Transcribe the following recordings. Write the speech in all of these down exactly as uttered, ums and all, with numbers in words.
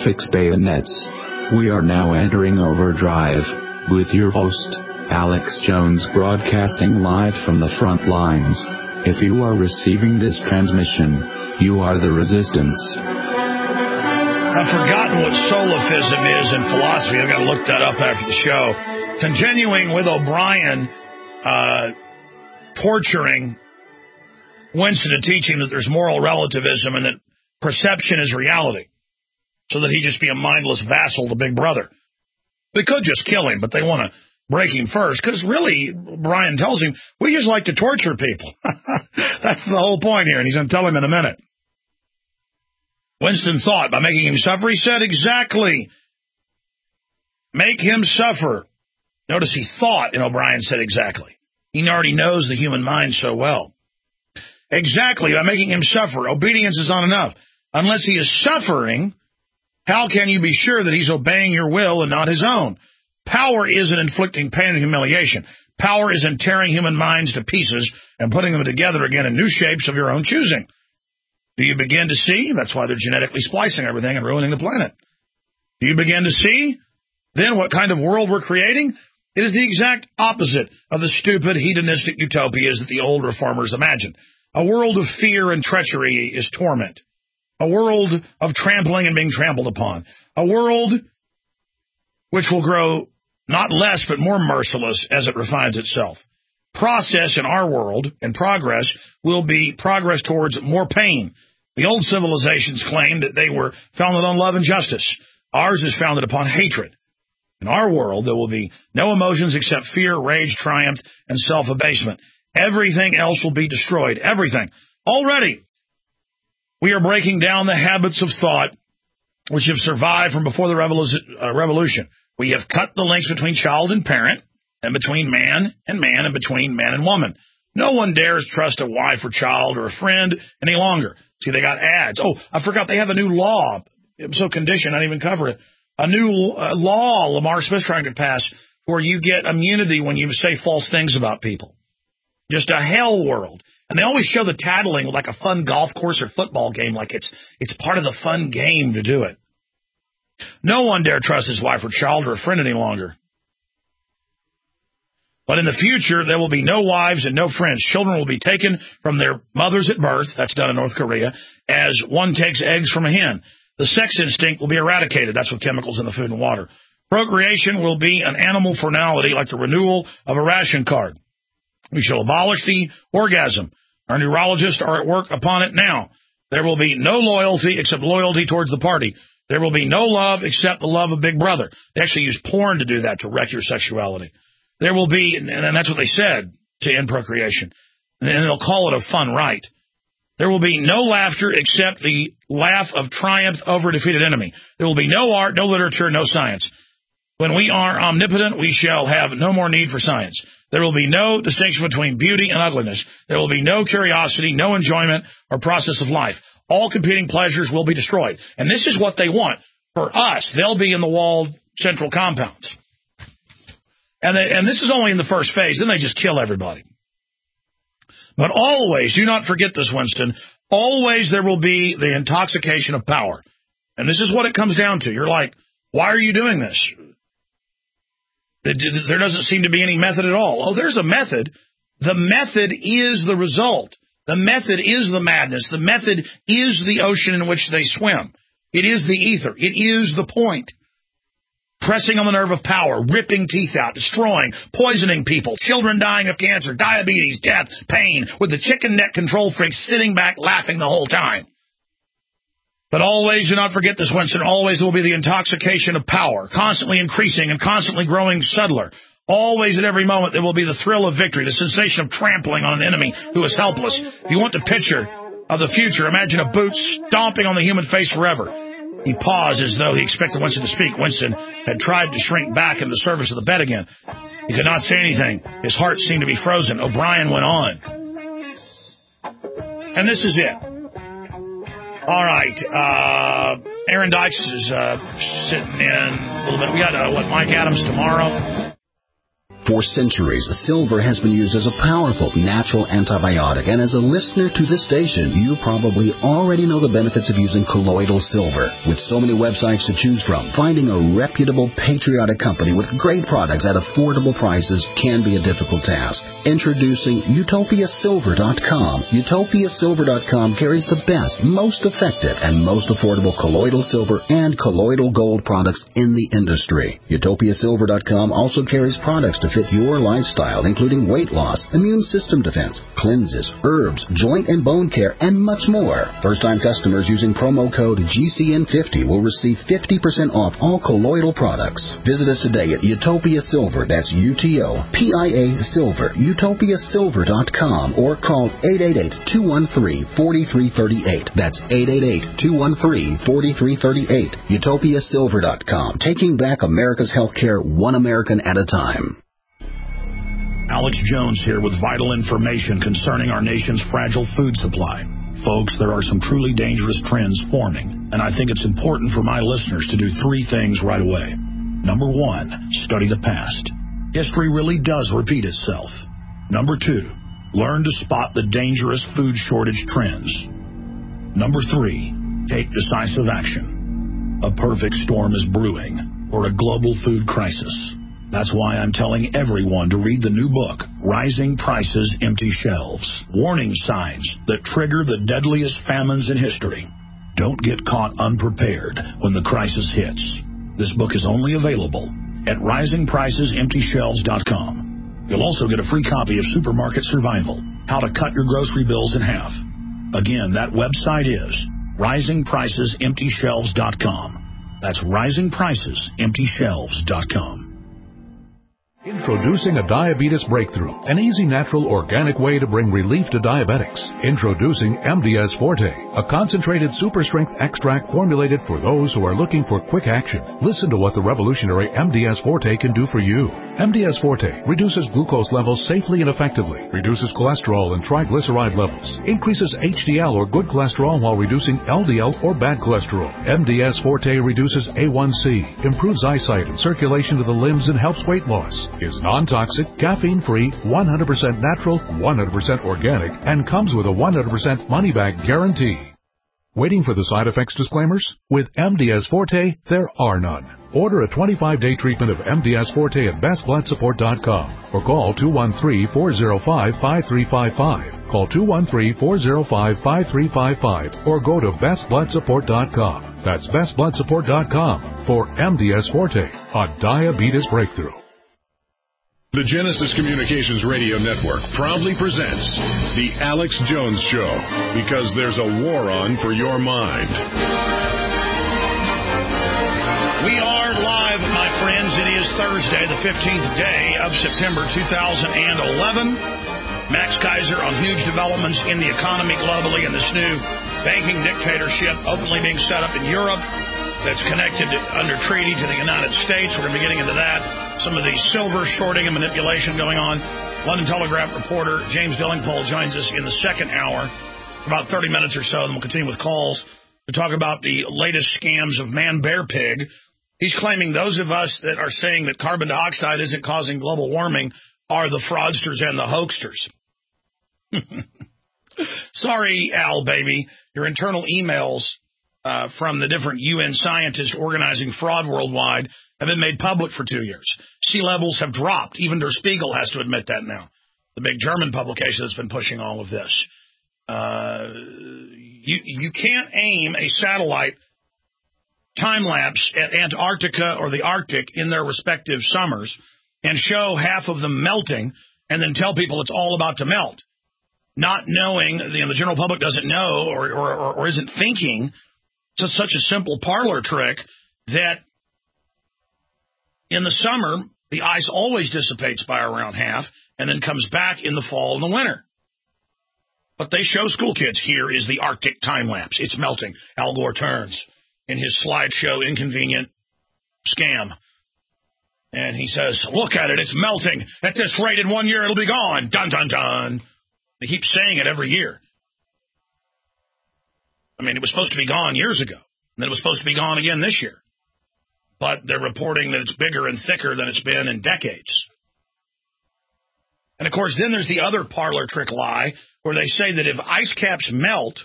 fix bayonets. We are now entering overdrive, with your host, Alex Jones, broadcasting live from the front lines. If you are receiving this transmission, you are the resistance. I've forgotten what solipsism is in philosophy. I've got to look that up after the show. Continuing with O'Brien uh, torturing Winston and teaching that there's moral relativism and that perception is reality, so that he just be a mindless vassal to Big Brother. They could just kill him, but they want to break him first, because really, Brian tells him, we just like to torture people. That's the whole point here, and he's going to tell him in a minute. Winston thought, by making him suffer, he said, exactly. Make him suffer. Notice he thought, and O'Brien said exactly. He already knows the human mind so well. Exactly, by making him suffer. Obedience is not enough. Unless he is suffering, how can you be sure that he's obeying your will and not his own? Power isn't inflicting pain and humiliation. Power is in tearing human minds to pieces and putting them together again in new shapes of your own choosing. Do you begin to see? That's why they're genetically splicing everything and ruining the planet. Do you begin to see then what kind of world we're creating? It is the exact opposite of the stupid hedonistic utopias that the old reformers imagined. A world of fear and treachery is torment. A world of trampling and being trampled upon. A world which will grow not less but more merciless as it refines itself. Process in our world and progress will be progress towards more pain. The old civilizations claimed that they were founded on love and justice. Ours is founded upon hatred. In our world, there will be no emotions except fear, rage, triumph, and self-abasement. Everything else will be destroyed. Everything. Already, we are breaking down the habits of thought which have survived from before the revolu- uh, revolution. We have cut the links between child and parent, and between man and man, and between man and woman. No one dares trust a wife or child or a friend any longer. See, they got ads. Oh, I forgot they have a new law. I'm so conditioned, I didn't even cover it. A new uh, law Lamar Smith's trying to pass where you get immunity when you say false things about people. Just a hell world. And they always show the tattling like a fun golf course or football game, like it's it's part of the fun game to do it. No one dare trust his wife or child or a friend any longer. But in the future, there will be no wives and no friends. Children will be taken from their mothers at birth, that's done in North Korea, as one takes eggs from a hen. The sex instinct will be eradicated, that's with chemicals in the food and water. Procreation will be an animal formality like the renewal of a ration card. We shall abolish the orgasm. Our neurologists are at work upon it now. There will be no loyalty except loyalty towards the party. There will be no love except the love of Big Brother. They actually use porn to do that, to wreck your sexuality. There will be, and that's what they said to end procreation, and they'll call it a fun rite. There will be no laughter except the laugh of triumph over a defeated enemy. There will be no art, no literature, no science. When we are omnipotent, we shall have no more need for science. There will be no distinction between beauty and ugliness. There will be no curiosity, no enjoyment or process of life. All competing pleasures will be destroyed. And this is what they want. For us, they'll be in the walled central compounds. And, they, and this is only in the first phase. Then they just kill everybody. But always, do not forget this, Winston, always there will be the intoxication of power. And this is what it comes down to. You're like, why are you doing this? There doesn't seem to be any method at all. Oh, there's a method. The method is the result. The method is the madness. The method is the ocean in which they swim. It is the ether. It is the point. Pressing on the nerve of power, ripping teeth out, destroying, poisoning people, children dying of cancer, diabetes, death, pain, with the chicken neck control freaks sitting back laughing the whole time. But always do not forget this, Winston. Always there will be the intoxication of power, constantly increasing and constantly growing subtler. Always at every moment there will be the thrill of victory, the sensation of trampling on an enemy who is helpless. If you want the picture of the future, imagine a boot stomping on the human face forever. He paused as though he expected Winston to speak. Winston had tried to shrink back into the surface of the bed again. He could not say anything. His heart seemed to be frozen. O'Brien went on. And this is it. All right. Uh, Aaron Dykes is uh, sitting in a little bit. We got, uh, what, Mike Adams tomorrow? For centuries, silver has been used as a powerful natural antibiotic, and as a listener to this station, you probably already know the benefits of using colloidal silver. With so many websites to choose from, finding a reputable, patriotic company with great products at affordable prices can be a difficult task. Introducing Utopia Silver dot com. Utopia Silver dot com carries the best, most effective, and most affordable colloidal silver and colloidal gold products in the industry. Utopia Silver dot com also carries products to fit your lifestyle, including weight loss, immune system defense, cleanses, herbs, joint and bone care, and much more. First-time customers using promo code G C N fifty will receive fifty percent off all colloidal products. Visit us today at Utopia Silver, that's U T O P I A Silver, Utopia Silver dot com, or call eight eight eight, two one three, four three three eight. That's eight eight eight, two one three, four three three eight. Utopia Silver dot com, taking back America's healthcare one American at a time. Alex Jones here with vital information concerning our nation's fragile food supply. Folks, there are some truly dangerous trends forming, and I think it's important for my listeners to do three things right away. Number one, study the past. History really does repeat itself. Number two, learn to spot the dangerous food shortage trends. Number three, take decisive action. A perfect storm is brewing for a global food crisis. That's why I'm telling everyone to read the new book, Rising Prices, Empty Shelves. Warning signs that trigger the deadliest famines in history. Don't get caught unprepared when the crisis hits. This book is only available at rising prices empty shelves dot com. You'll also get a free copy of Supermarket Survival, How to Cut Your Grocery Bills in Half. Again, that website is rising prices empty shelves dot com. That's rising prices empty shelves dot com. Introducing a diabetes breakthrough, an easy, natural, organic way to bring relief to diabetics. Introducing M D S Forte, a concentrated super strength extract formulated for those who are looking for quick action. Listen to what the revolutionary M D S Forte can do for you. M D S Forte reduces glucose levels safely and effectively, reduces cholesterol and triglyceride levels, increases H D L or good cholesterol while reducing L D L or bad cholesterol. M D S Forte reduces A one C, improves eyesight and circulation to the limbs, and helps weight loss. Is non-toxic, caffeine-free, one hundred percent natural, one hundred percent organic, and comes with a one hundred percent money-back guarantee. Waiting for the side effects disclaimers? With M D S Forte, there are none. Order a twenty-five day treatment of M D S Forte at best blood support dot com or call two one three, four zero five, five three five five. Call two one three, four zero five, five three five five or go to best blood support dot com. That's best blood support dot com for M D S Forte, a diabetes breakthrough. The Genesis Communications Radio Network proudly presents The Alex Jones Show, because there's a war on for your mind. We are live, my friends. It is Thursday, the fifteenth day of September two thousand eleven. Max Kaiser on huge developments in the economy globally and this new banking dictatorship openly being set up in Europe that's connected under treaty to the United States. We're going to be getting into that. Some of the silver shorting and manipulation going on. London Telegraph reporter James Dillingpole joins us in the second hour, about thirty minutes or so, and we'll continue with calls to talk about the latest scams of Man Bear Pig. He's claiming those of us that are saying that carbon dioxide isn't causing global warming are the fraudsters and the hoaxsters. Sorry, Al, baby. Your internal emails uh, from the different U N scientists organizing fraud worldwide have been made public for two years. Sea levels have dropped. Even Der Spiegel has to admit that now, the big German publication that's been pushing all of this. Uh, you, you can't aim a satellite time-lapse at Antarctica or the Arctic in their respective summers and show half of them melting and then tell people it's all about to melt, not knowing, you know, the general public doesn't know or, or, or isn't thinking. It's such a simple parlor trick that in the summer, the ice always dissipates by around half and then comes back in the fall and the winter. But they show school kids, here is the Arctic time-lapse. It's melting. Al Gore turns in his slideshow inconvenient scam. And he says, look at it, it's melting. At this rate, in one year, it'll be gone. Dun, dun, dun. They keep saying it every year. I mean, it was supposed to be gone years ago. And then it was supposed to be gone again this year. But they're reporting that it's bigger and thicker than it's been in decades. And, of course, then there's the other parlor trick lie where they say that if ice caps melt,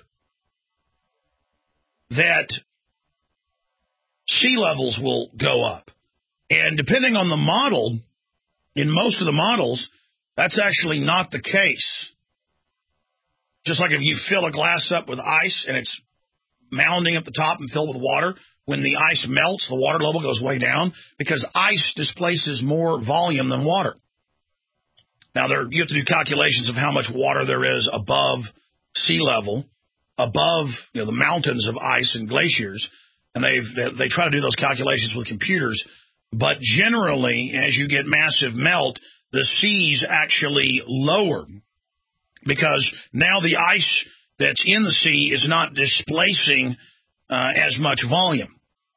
that sea levels will go up. And depending on the model, in most of the models, that's actually not the case. Just like if you fill a glass up with ice and it's mounding at the top and filled with water, when the ice melts, the water level goes way down because ice displaces more volume than water. Now, there you have to do calculations of how much water there is above sea level, above you know the mountains of ice and glaciers, and they've they try to do those calculations with computers. But generally, as you get massive melt, the seas actually lower because now the ice that's in the sea is not displacing uh, as much volume.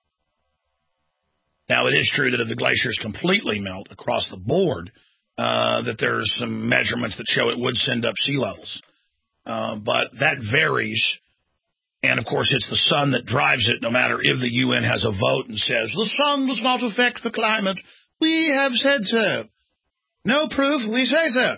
Now, it is true that if the glaciers completely melt across the board, uh, that there's some measurements that show it would send up sea levels. Uh, but that varies. And, of course, it's the sun that drives it, no matter if the U N has a vote and says, the sun does not affect the climate. We have said so. No proof, we say so.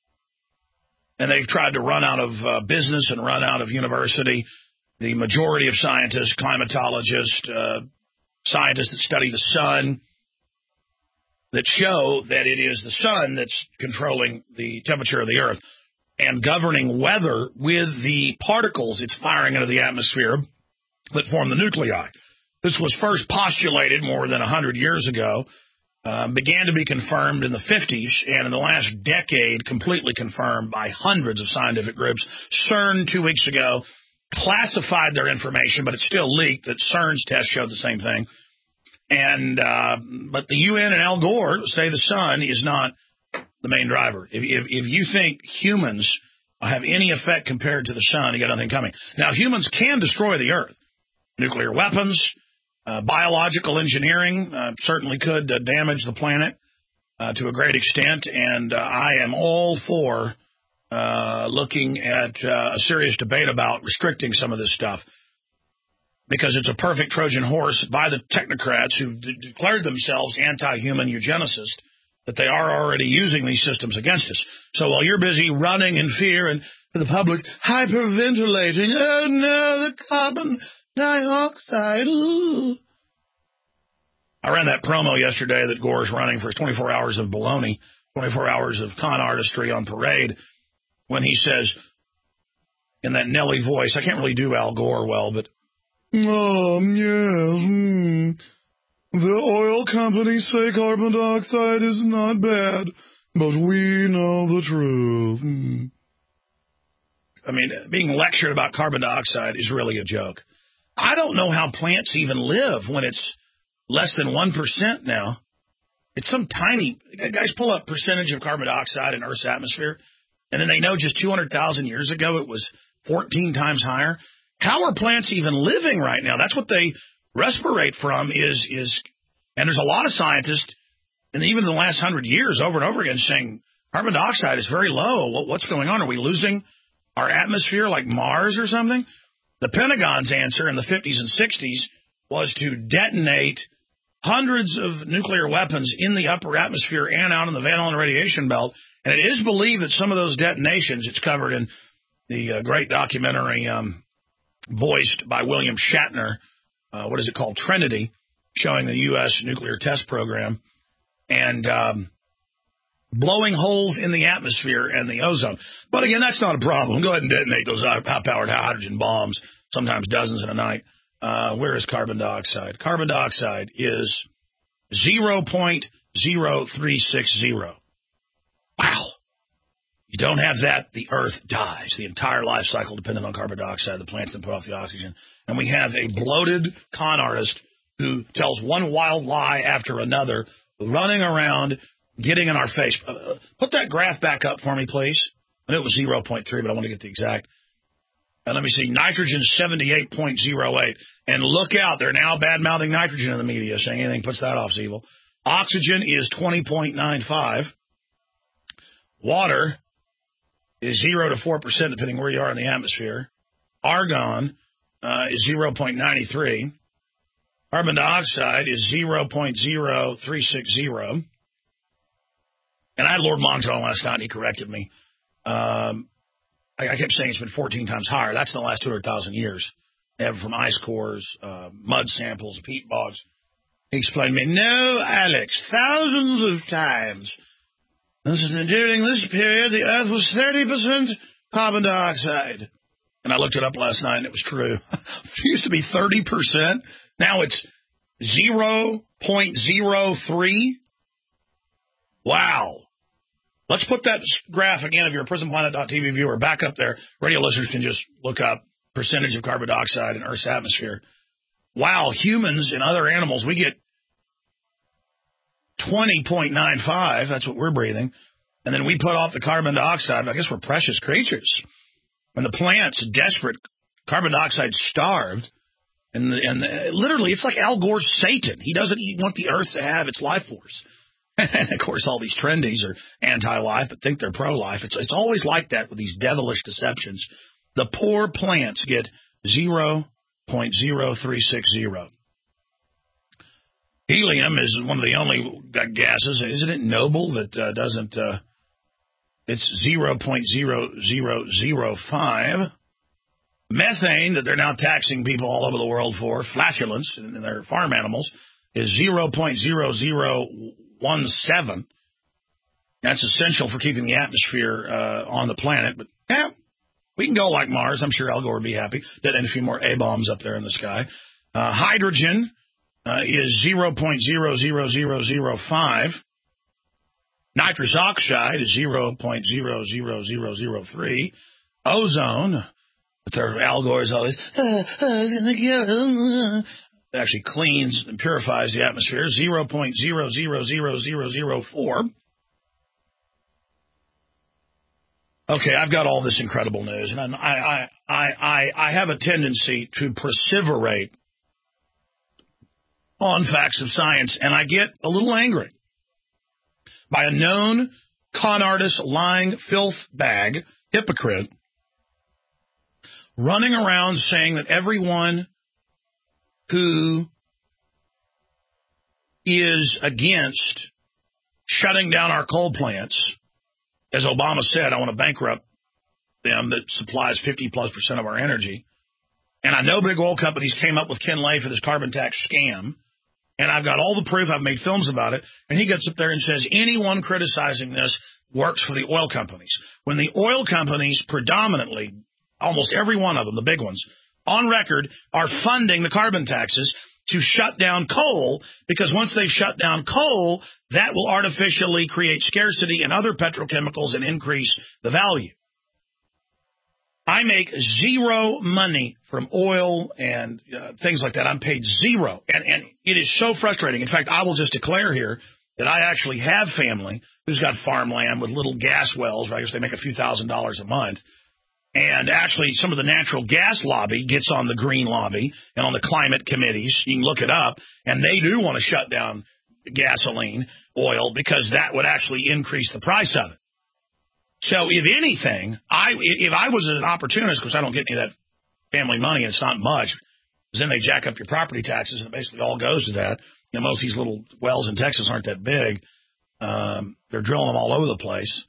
And they've tried to run out of uh, business and run out of university. The majority of scientists, climatologists, uh, scientists that study the sun, that show that it is the sun that's controlling the temperature of the earth and governing weather with the particles it's firing into the atmosphere that form the nuclei. This was first postulated more than one hundred years ago, uh, began to be confirmed in the fifties, and in the last decade completely confirmed by hundreds of scientific groups. CERN two weeks ago classified their information, but it's still leaked that CERN's test showed the same thing. And uh, but the U N and Al Gore say the sun is not the main driver. If, if, if you think humans have any effect compared to the sun, you got nothing coming. Now, humans can destroy the earth. Nuclear weapons, uh, biological engineering uh, certainly could uh, damage the planet uh, to a great extent. And uh, I am all for uh, looking at uh, a serious debate about restricting some of this stuff, because it's a perfect Trojan horse by the technocrats who've de- declared themselves anti-human eugenicists, that they are already using these systems against us. So while you're busy running in fear and for the public hyperventilating, oh no, the carbon dioxide, ooh. I ran that promo yesterday that Gore's running for his twenty-four hours of baloney, twenty-four hours of con artistry on parade, when he says, in that Nelly voice, I can't really do Al Gore well, but, oh, yes, mm. The oil companies say carbon dioxide is not bad, but we know the truth. Mm. I mean, being lectured about carbon dioxide is really a joke. I don't know how plants even live when it's less than one percent now. It's some tiny, guys pull up percentage of carbon dioxide in Earth's atmosphere, and then they know just two hundred thousand years ago it was fourteen times higher. How are plants even living right now? That's what they respirate from is, is, and there's a lot of scientists, and even in the last hundred years, over and over again, saying carbon dioxide is very low. What, what's going on? Are we losing our atmosphere like Mars or something? The Pentagon's answer in the fifties and sixties was to detonate hundreds of nuclear weapons in the upper atmosphere and out in the Van Allen radiation belt. And it is believed that some of those detonations, it's covered in the uh, great documentary um, voiced by William Shatner, uh, what is it called, Trinity, showing the U S nuclear test program, and um, blowing holes in the atmosphere and the ozone. But again, that's not a problem. Go ahead and detonate those high-powered hydrogen bombs, sometimes dozens in a night. Uh, where is carbon dioxide? Carbon dioxide is zero point zero three six zero. Wow. You don't have that, the Earth dies. The entire life cycle dependent on carbon dioxide. The plants that put off the oxygen. And we have a bloated con artist who tells one wild lie after another, running around, getting in our face. Uh, put that graph back up for me, please. I knew it was zero point three, but I want to get the exact. And let me see, nitrogen seventy-eight point zero eight. And look out, they're now bad-mouthing nitrogen in the media, saying anything puts that off is evil. Oxygen is twenty point nine five. Water is zero to four percent, depending where you are in the atmosphere. Argon uh, is zero point nine three. Carbon dioxide is zero point zero three six zero. And I had Lord Monson on last night, and he corrected me. Um, I, I kept saying it's been fourteen times higher. That's in the last two hundred thousand years. They have it from ice cores, uh, mud samples, peat bogs. He explained to me, no, Alex, thousands of times. This is, during this period, the Earth was thirty percent carbon dioxide. And I looked it up last night, and it was true. It used to be thirty percent. Now it's zero point zero three. Wow. Let's put that graph again, if you're a prison planet dot t v viewer, back up there. Radio listeners can just look up percentage of carbon dioxide in Earth's atmosphere. Wow, humans and other animals, we get twenty point nine five. That's what we're breathing. And then we put off the carbon dioxide. I guess we're precious creatures. And the plants, desperate, carbon dioxide starved. And, the, and the, literally, it's like Al Gore's Satan. He doesn't want the Earth to have its life force. And, of course, all these trendies are anti-life but think they're pro-life. It's, it's always like that with these devilish deceptions. The poor plants get zero point zero three six zero. Helium is one of the only gases, isn't it noble, that uh, doesn't, uh, it's zero point zero zero zero five. Methane, that they're now taxing people all over the world for, flatulence in their farm animals, is zero point zero zero one seven. That's essential for keeping the atmosphere uh, on the planet. But, yeah, we can go like Mars. I'm sure Al Gore would be happy. Detonating a few more A-bombs up there in the sky. Uh, hydrogen uh, is zero point zero zero zero zero five. Nitrous oxide is zero point zero zero zero zero three. Ozone, but their Al Gore is always, uh, uh, it actually cleans and purifies the atmosphere, zero point zero zero zero zero zero four. Okay, I've got all this incredible news, and I, I, I, I, I have a tendency to perseverate on facts of science, and I get a little angry by a known con artist, lying filth bag, hypocrite, running around saying that everyone who is against shutting down our coal plants, as Obama said, I want to bankrupt them that supplies fifty plus percent of our energy. And I know big oil companies came up with Ken Lay for this carbon tax scam. And I've got all the proof. I've made films about it. And he gets up there and says anyone criticizing this works for the oil companies. When the oil companies predominantly, almost every one of them, the big ones, on record, are funding the carbon taxes to shut down coal, because once they've shut down coal, that will artificially create scarcity in other petrochemicals and increase the value. I make zero money from oil and uh, things like that. I'm paid zero. And, and it is so frustrating. In fact, I will just declare here that I actually have family who's got farmland with little gas wells. Right? I guess they make a few thousand dollars a month. And actually, some of the natural gas lobby gets on the green lobby and on the climate committees. You can look it up. And they do want to shut down gasoline, oil, because that would actually increase the price of it. So if anything, I if I was an opportunist, because I don't get any of that family money, and it's not much, because then they jack up your property taxes, and it basically all goes to that. You know, most of these little wells in Texas aren't that big. Um, they're drilling them all over the place.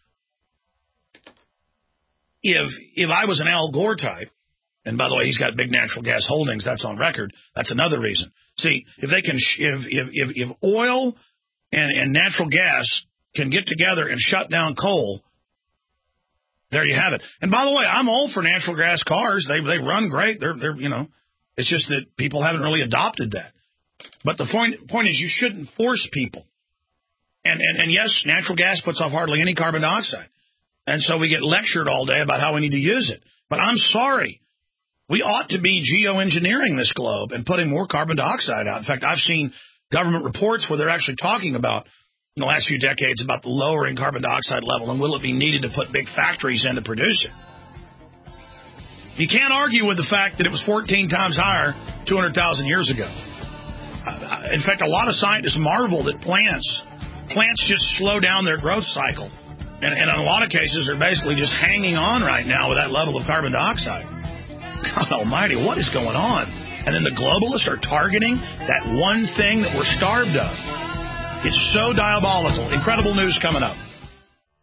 If if I was an Al Gore type, and by the way, he's got big natural gas holdings, that's on record, that's another reason. See, if they can, if if if, if oil and, and natural gas can get together and shut down coal, there you have it. And by the way, I'm all for natural gas cars. They they run great. They're they're you know, it's just that people haven't really adopted that. But the point point is, you shouldn't force people. And and and yes, natural gas puts off hardly any carbon dioxide. And so we get lectured all day about how we need to use it. But I'm sorry. We ought to be geoengineering this globe and putting more carbon dioxide out. In fact, I've seen government reports where they're actually talking about, in the last few decades, about the lowering carbon dioxide level, and will it be needed to put big factories in to produce it. You can't argue with the fact that it was fourteen times higher two hundred thousand years ago. Uh, in fact, a lot of scientists marvel that plants, plants just slow down their growth cycle. And, and in a lot of cases, they're basically just hanging on right now with that level of carbon dioxide. God almighty, what is going on? And then the globalists are targeting that one thing that we're starved of. It's so diabolical. Incredible news coming up.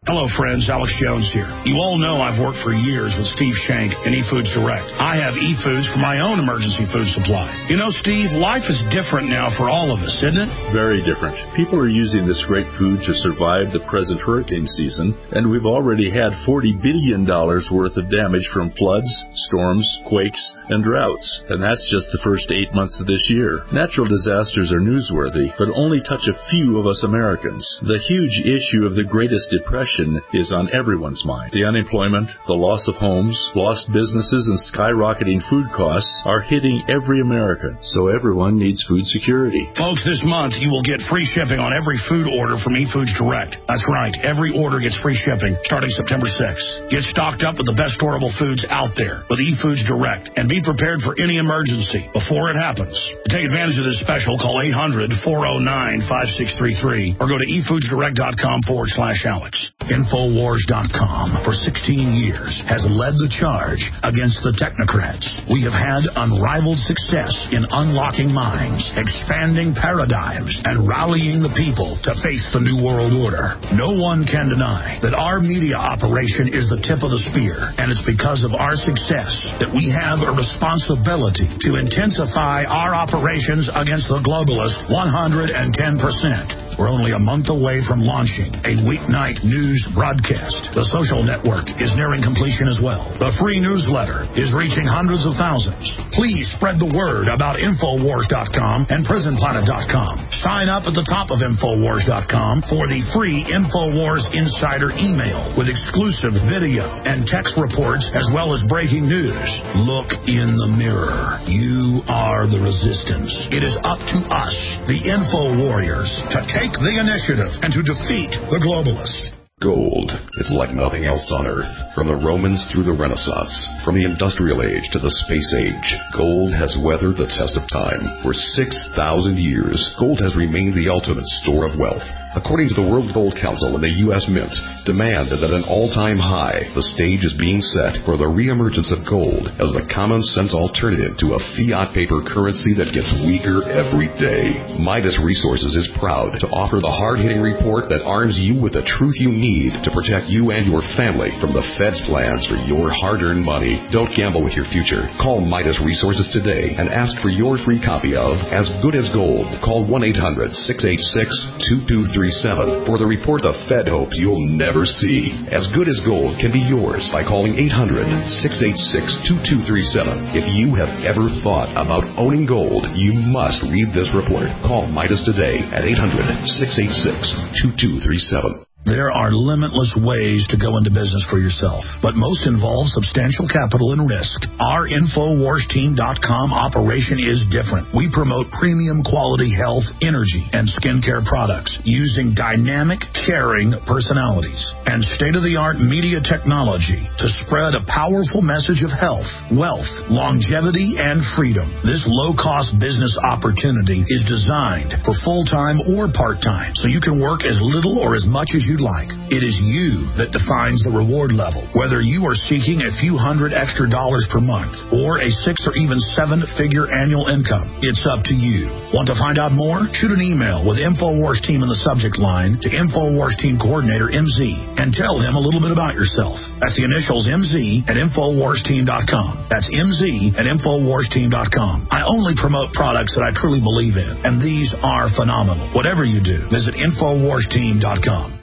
Hello, friends. Alex Jones here. You all know I've worked for years with Steve Shank and eFoods Direct. I have eFoods for my own emergency food supply. You know, Steve, life is different now for all of us, isn't it? Very different. People are using this great food to survive the present hurricane season, and we've already had forty billion dollars worth of damage from floods, storms, quakes, and droughts. And that's just the first eight months of this year. Natural disasters are newsworthy, but only touch a few of us Americans. The huge issue of the Greatest Depression is on everyone's mind. The unemployment, the loss of homes, lost businesses, and skyrocketing food costs are hitting every American, so everyone needs food security. Folks, this month you will get free shipping on every food order from eFoods Direct. That's right, every order gets free shipping starting September sixth. Get stocked up with the best storable foods out there with eFoods Direct, and be prepared for any emergency before it happens. To take advantage of this special, call eight hundred, four oh nine, five six three three or go to efoodsdirect.com forward slash Alex. Infowars dot com for sixteen years has led the charge against the technocrats. We have had unrivaled success in unlocking minds, expanding paradigms, and rallying the people to face the New World Order. No one can deny that our media operation is the tip of the spear, and it's because of our success that we have a responsibility to intensify our operations against the globalists one hundred ten percent. We're only a month away from launching a weeknight news broadcast. The social network is nearing completion as well. The free newsletter is reaching hundreds of thousands. Please spread the word about Infowars dot com and Prison Planet dot com. Sign up at the top of Infowars dot com for the free Infowars Insider email with exclusive video and text reports as well as breaking news. Look in the mirror. You are the resistance. It is up to us, the Info Warriors, to take the initiative and to defeat the globalists. Gold. It's like nothing else on Earth. From the Romans through the Renaissance, from the Industrial Age to the Space Age, gold has weathered the test of time. For six thousand years, gold has remained the ultimate store of wealth. According to the World Gold Council and the U S Mint, demand is at an all-time high. The stage is being set for the reemergence of gold as the common-sense alternative to a fiat paper currency that gets weaker every day. Midas Resources is proud to offer the hard-hitting report that arms you with the truth you need to protect you and your family from the Fed's plans for your hard-earned money. Don't gamble with your future. Call Midas Resources today and ask for your free copy of As Good as Gold. Call one eight hundred, six eight six, two two three seven for the report the Fed hopes you'll never see. As Good as Gold can be yours by calling eight hundred, six eight six, two two three seven. If you have ever thought about owning gold, you must read this report. Call Midas today at eight hundred, six eight six, two two three seven. There are limitless ways to go into business for yourself, but most involve substantial capital and risk. Our Infowars Team dot com operation is different. We promote premium quality health, energy, and skincare products using dynamic, caring personalities and state-of-the-art media technology to spread a powerful message of health, wealth, longevity, and freedom. This low-cost business opportunity is designed for full-time or part-time, so you can work as little or as much as you like. It is you that defines the reward level. Whether you are seeking a few hundred extra dollars per month or a six or even seven-figure annual income, it's up to you. Want to find out more? Shoot an email with Infowars Team in the subject line to Infowars Team Coordinator M Z and tell him a little bit about yourself. That's the initials M Z at Infowars Team dot com. That's M Z at Infowars Team dot com. I only promote products that I truly believe in, and these are phenomenal. Whatever you do, visit Infowars Team dot com.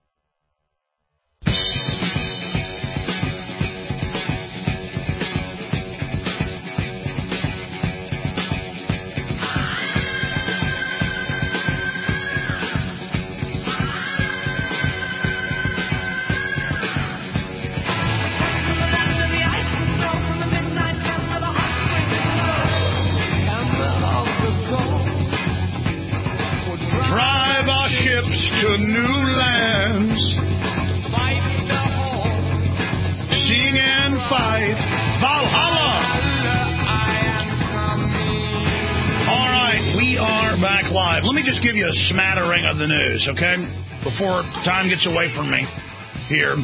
To new lands, sing and fight, Valhalla. All right, we are back live. Let me just give you a smattering of the news, okay? Before time gets away from me here.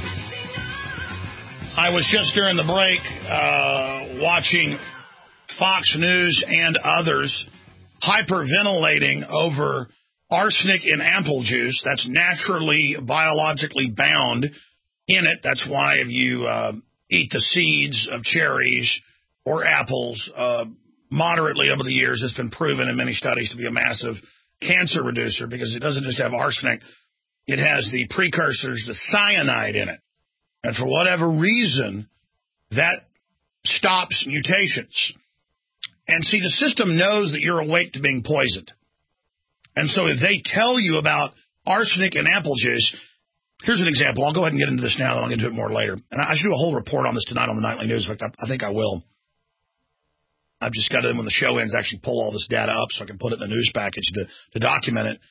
I was just during the break uh, watching Fox News and others hyperventilating over arsenic in apple juice. That's naturally, biologically bound in it. That's why if you uh, eat the seeds of cherries or apples uh, moderately over the years, it's been proven in many studies to be a massive cancer reducer because it doesn't just have arsenic. It has the precursors, the cyanide in it. And for whatever reason, that stops mutations. And see, the system knows that you're awake to being poisoned. And so if they tell you about arsenic in apple juice, here's an example. I'll go ahead and get into this now, then I'll get into it more later. And I should do a whole report on this tonight on the Nightly News. In fact, I, I think I will. I've just got to, when the show ends, actually pull all this data up so I can put it in a news package to, to document it.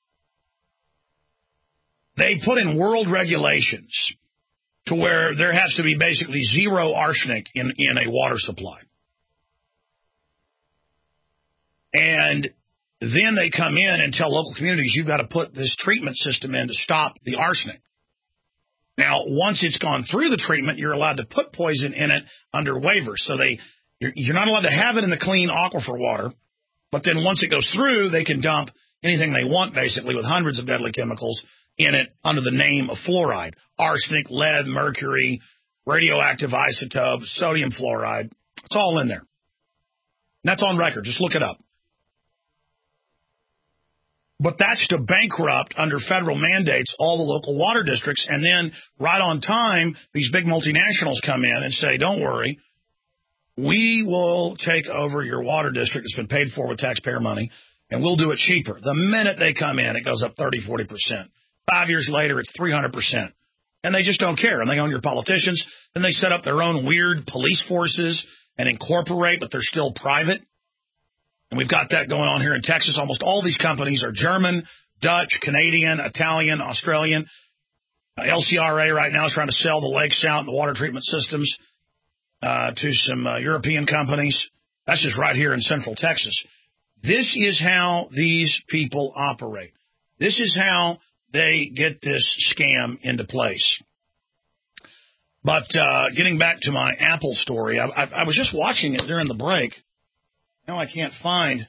They put in world regulations to where there has to be basically zero arsenic in, in a water supply. And then they come in and tell local communities, you've got to put this treatment system in to stop the arsenic. Now, once it's gone through the treatment, you're allowed to put poison in it under waivers. So they, you're, you're not allowed to have it in the clean aquifer water, but then once it goes through, they can dump anything they want, basically, with hundreds of deadly chemicals in it under the name of fluoride. Arsenic, lead, mercury, radioactive isotopes, sodium fluoride. It's all in there. And that's on record. Just look it up. But that's to bankrupt, under federal mandates, all the local water districts. And then right on time, these big multinationals come in and say, don't worry, we will take over your water district that's been paid for with taxpayer money, and we'll do it cheaper. The minute they come in, it goes up thirty, forty percent. Five years later, it's three hundred percent. And they just don't care. And they own your politicians. Then they set up their own weird police forces and incorporate, but they're still private. And we've got that going on here in Texas. Almost all these companies are German, Dutch, Canadian, Italian, Australian. Uh, L C R A right now is trying to sell the lakes out and the water treatment systems uh, to some uh, European companies. That's just right here in Central Texas. This is how these people operate. This is how they get this scam into place. But uh, getting back to my Apple story, I, I, I was just watching it during the break. Now I can't find.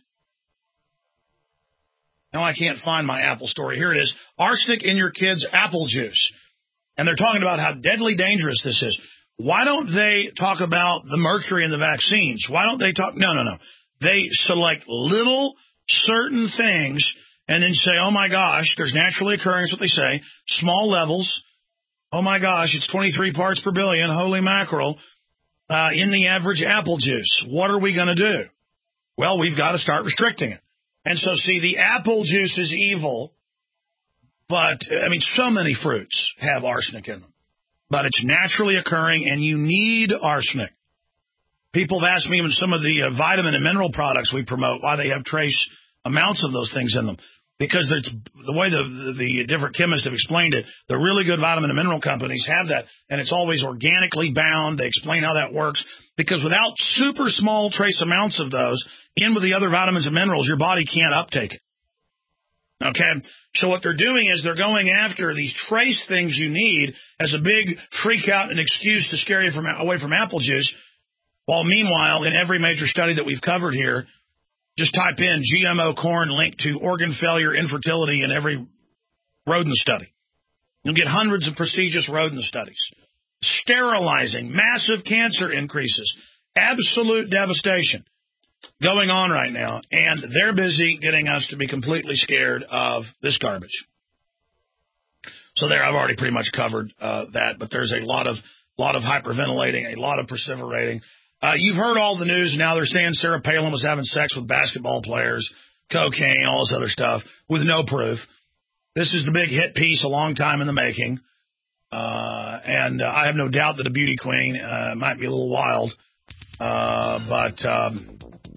Now I can't find my Apple story. Here it is. Arsenic in your kids' apple juice. And they're talking about how deadly dangerous this is. Why don't they talk about the mercury in the vaccines? Why don't they talk? No, no, no. They select little certain things and then say, oh, my gosh, there's naturally occurring, that's what they say, small levels. Oh, my gosh, it's twenty-three parts per billion, holy mackerel, uh, in the average apple juice. What are we going to do? Well, we've got to start restricting it. And so, see, the apple juice is evil, but, I mean, so many fruits have arsenic in them. But it's naturally occurring, and you need arsenic. People have asked me even some of the uh, vitamin and mineral products we promote, why they have trace amounts of those things in them. Because it's, the way the, the different chemists have explained it, the really good vitamin and mineral companies have that, and it's always organically bound. They explain how that works. Because without super small trace amounts of those in with the other vitamins and minerals, your body can't uptake it. Okay? So what they're doing is they're going after these trace things you need as a big freak out and excuse to scare you from, away from apple juice, while meanwhile, in every major study that we've covered here, just type in G M O corn linked to organ failure, infertility in every rodent study. You'll get hundreds of prestigious rodent studies. Sterilizing, massive cancer increases, absolute devastation going on right now. And they're busy getting us to be completely scared of this garbage. So there, I've already pretty much covered uh, that, but there's a lot of lot of hyperventilating, a lot of perseverating. Uh, you've heard all the news. Now they're saying Sarah Palin was having sex with basketball players, cocaine, all this other stuff, with no proof. This is the big hit piece, a long time in the making. Uh, and uh, I have no doubt that a beauty queen uh, might be a little wild. Uh, but um,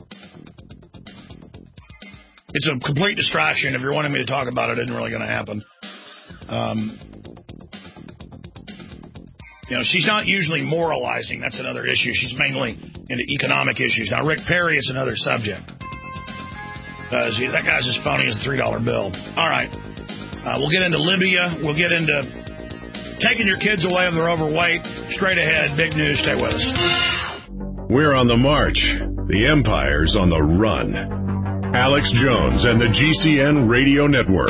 it's a complete distraction. If you're wanting me to talk about it, it isn't really going to happen. Um, You know, she's not usually moralizing. That's another issue. She's mainly into economic issues. Now, Rick Perry is another subject. Uh, see, that guy's as phony as a three dollar bill. All right. Uh, we'll get into Libya. We'll get into taking your kids away if they're overweight. Straight ahead. Big news. Stay with us. We're on the march. The empire's on the run. Alex Jones and the G C N Radio Network.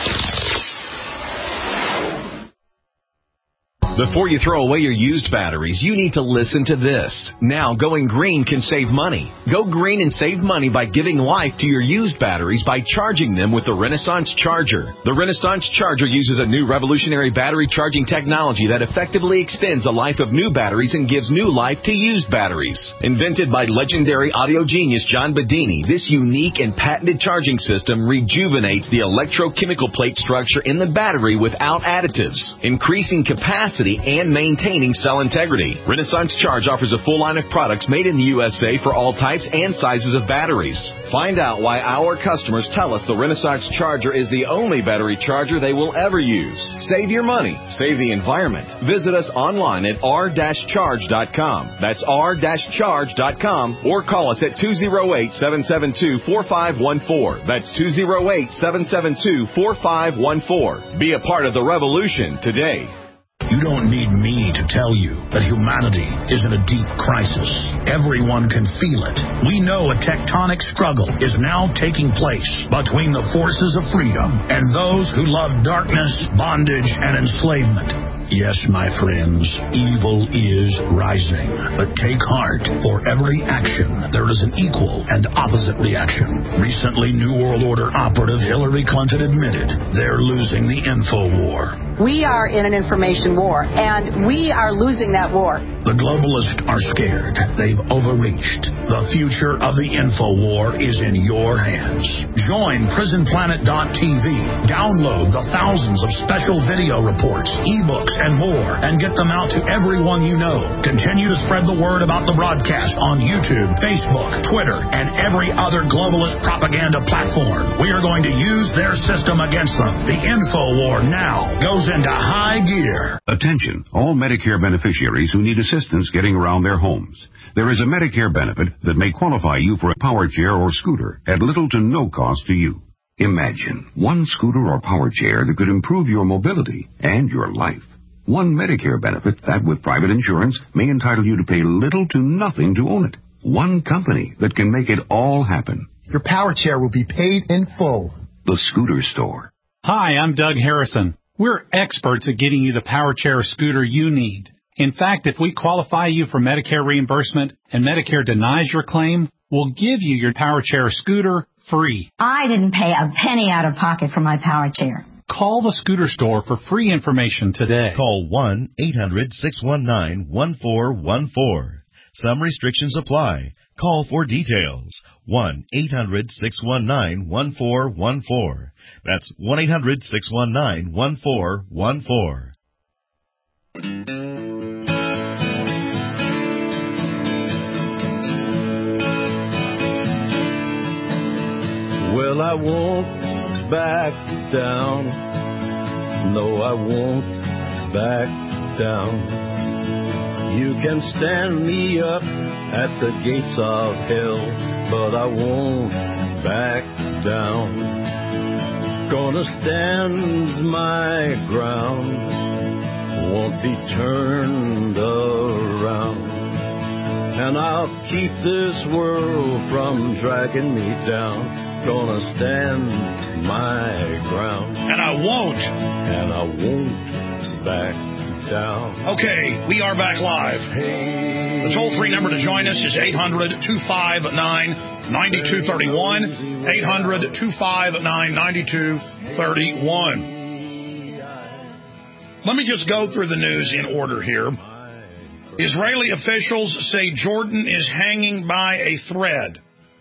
Before you throw away your used batteries, you need to listen to this. Now, going green can save money. Go green and save money by giving life to your used batteries by charging them with the Renaissance Charger. The Renaissance Charger uses a new revolutionary battery charging technology that effectively extends the life of new batteries and gives new life to used batteries. Invented by legendary audio genius John Bedini, this unique and patented charging system rejuvenates the electrochemical plate structure in the battery without additives, increasing capacity and maintaining cell integrity. Renaissance Charge offers a full line of products made in the U S A for all types and sizes of batteries. Find out why our customers tell us the Renaissance Charger is the only battery charger they will ever use. Save your money. Save the environment. Visit us online at r dash charge dot com. That's r dash charge dot com or call us at two oh eight, seven seven two, four five one four. That's two oh eight, seven seven two, four five one four. Be a part of the revolution today. You don't need me to tell you that humanity is in a deep crisis. Everyone can feel it. We know a tectonic struggle is now taking place between the forces of freedom and those who love darkness, bondage, and enslavement. Yes, my friends, evil is rising. But take heart. For every action, there is an equal and opposite reaction. Recently, New World Order operative Hillary Clinton admitted they're losing the info war. We are in an information war, and we are losing that war. The globalists are scared. They've overreached. The future of the info war is in your hands. Join prison planet dot t v. Download the thousands of special video reports, ebooks, and more, and get them out to everyone you know. Continue to spread the word about the broadcast on YouTube, Facebook, Twitter, and every other globalist propaganda platform. We are going to use their system against them. The info war now goes into high gear. Attention, all Medicare beneficiaries who need assistance getting around their homes. There is a Medicare benefit that may qualify you for a power chair or scooter at little to no cost to you. Imagine one scooter or power chair that could improve your mobility and your life. One Medicare benefit that, with private insurance, may entitle you to pay little to nothing to own it. One company that can make it all happen. Your power chair will be paid in full. The Scooter Store. Hi, I'm Doug Harrison. We're experts at getting you the power chair or scooter you need. In fact, if we qualify you for Medicare reimbursement and Medicare denies your claim, we'll give you your power chair or scooter free. I didn't pay a penny out of pocket for my power chair. Call the Scooter Store for free information today. Call one eight hundred, six one nine, one four one four. Some restrictions apply. Call for details. one eight hundred, six one nine, one four one four. That's one eight hundred, six one nine, one four one four. Well, I won't back down. No, I won't back down. You can stand me up at the gates of hell, but I won't back down. Gonna stand my ground, won't be turned around. And I'll keep this world from dragging me down. Gonna stand my ground. And I won't. And I won't back down. Okay, we are back live. The toll-free number to join us is eight hundred, two five nine, nine two three one. eight hundred, two five nine, nine two three one. Let me just go through the news in order here. Israeli officials say Jordan is hanging by a thread.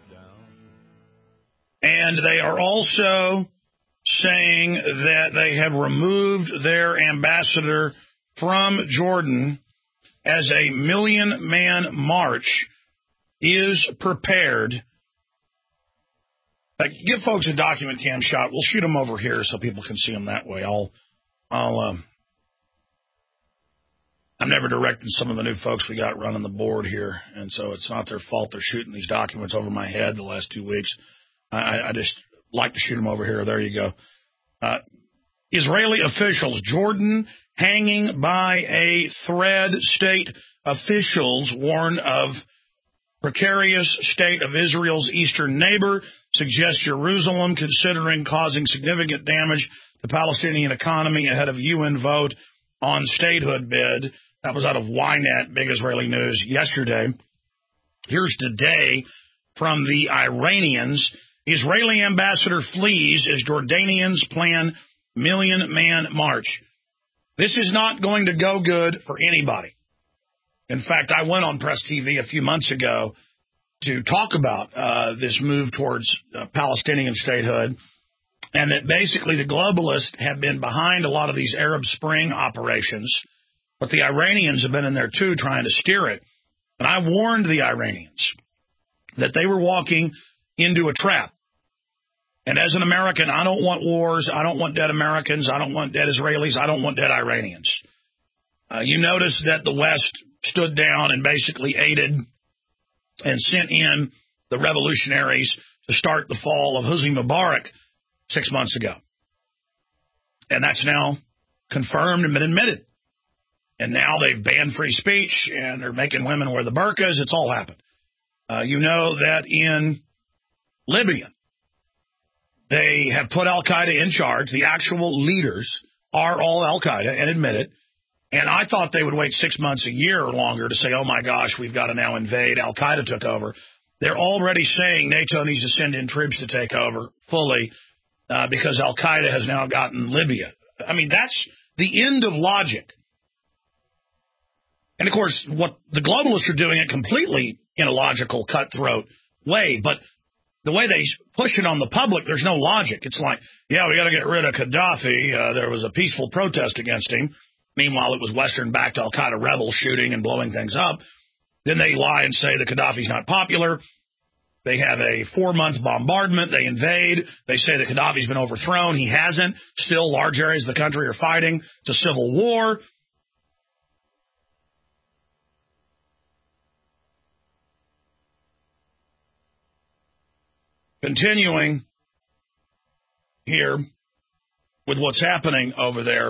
And they are also saying that they have removed their ambassador from Jordan as a million-man march is prepared. Uh, give folks a document cam shot. We'll shoot them over here so people can see them that way. I'll, I'll, um, I'm never directing some of the new folks we got running the board here, and so it's not their fault they're shooting these documents over my head the last two weeks. I, I just like to shoot them over here. There you go. Uh, Israeli officials, Jordan hanging by a thread. State officials warn of precarious state of Israel's eastern neighbor. suggests Jerusalem considering causing significant damage to the Palestinian economy ahead of U N vote on statehood bid. That was out of Ynet, big Israeli news, yesterday. Here's today from the Iranians. Israeli ambassador flees as Jordanians plan million-man march. This is not going to go good for anybody. In fact, I went on Press T V a few months ago to talk about uh, this move towards uh, Palestinian statehood, and that basically the globalists have been behind a lot of these Arab Spring operations, but the Iranians have been in there too trying to steer it. And I warned the Iranians that they were walking into a trap. And as an American, I don't want wars. I don't want dead Americans. I don't want dead Israelis. I don't want dead Iranians. Uh, you notice that the West stood down and basically aided and sent in the revolutionaries to start the fall of Hosni Mubarak six months ago. And that's now confirmed and been admitted. And now they've banned free speech, and they're making women wear the burqas. It's all happened. Uh, you know that in Libya, they have put al-Qaeda in charge. The actual leaders are all al-Qaeda and admit it. And I thought they would wait six months, a year or longer to say, oh, my gosh, we've got to now invade. Al-Qaeda took over. They're already saying NATO needs to send in troops to take over fully uh, because al-Qaeda has now gotten Libya. I mean, that's the end of logic. And, of course, what the globalists are doing it completely in a logical, cutthroat way. But the way they push it on the public, there's no logic. It's like, yeah, we got to get rid of Gaddafi. Uh, there was a peaceful protest against him. Meanwhile, it was Western-backed al-Qaeda rebels shooting and blowing things up. Then they lie and say that Gaddafi's not popular. They have a four-month bombardment. They invade. They say that Gaddafi's been overthrown. He hasn't. Still, large areas of the country are fighting. It's a civil war. Continuing here with what's happening over there,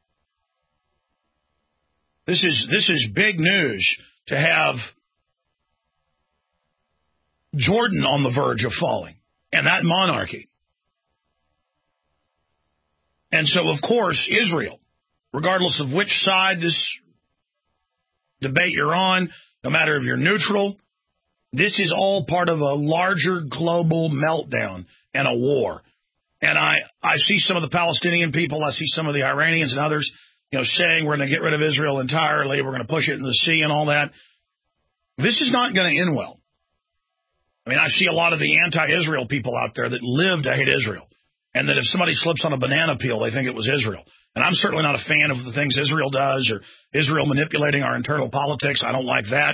this is this is big news to have Jordan on the verge of falling, and that monarchy. And so, of course, Israel, regardless of which side this debate you're on, no matter if you're neutral, this is all part of a larger global meltdown and a war. And I, I see some of the Palestinian people, I see some of the Iranians and others, you know, saying we're going to get rid of Israel entirely, we're going to push it in the sea and all that. This is not going to end well. I mean, I see a lot of the anti-Israel people out there that live to hate Israel, and that if somebody slips on a banana peel, they think it was Israel. And I'm certainly not a fan of the things Israel does or Israel manipulating our internal politics. I don't like that.